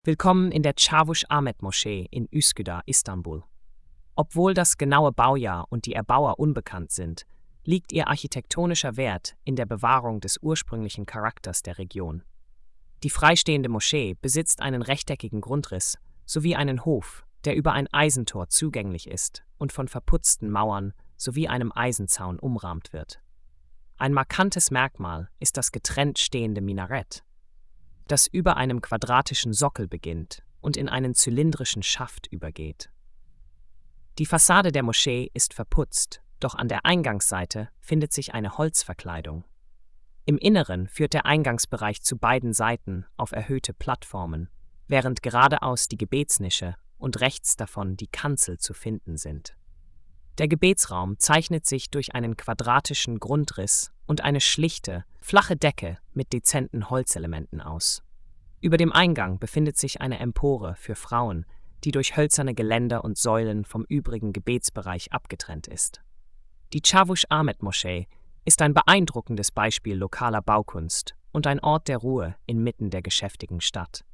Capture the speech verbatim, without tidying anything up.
Willkommen in der Çavuş Ahmet Moschee in Üsküdar, Istanbul. Obwohl das genaue Baujahr und die Erbauer unbekannt sind, liegt ihr architektonischer Wert in der Bewahrung des ursprünglichen Charakters der Region. Die freistehende Moschee besitzt einen rechteckigen Grundriss sowie einen Hof, der über ein Eisentor zugänglich ist und von verputzten Mauern sowie einem Eisenzaun umrahmt wird. Ein markantes Merkmal ist das getrennt stehende Minarett, das über einem quadratischen Sockel beginnt und in einen zylindrischen Schaft übergeht. Die Fassade der Moschee ist verputzt, doch an der Eingangsseite findet sich eine Holzverkleidung. Im Inneren führt der Eingangsbereich zu beiden Seiten auf erhöhte Plattformen, während geradeaus die Gebetsnische und rechts davon die Kanzel zu finden sind. Der Gebetsraum zeichnet sich durch einen quadratischen Grundriss und eine schlichte, flache Decke mit dezenten Holzelementen aus. Über dem Eingang befindet sich eine Empore für Frauen, die durch hölzerne Geländer und Säulen vom übrigen Gebetsbereich abgetrennt ist. Die Çavuş Ahmet Moschee ist ein beeindruckendes Beispiel lokaler Baukunst und ein Ort der Ruhe inmitten der geschäftigen Stadt.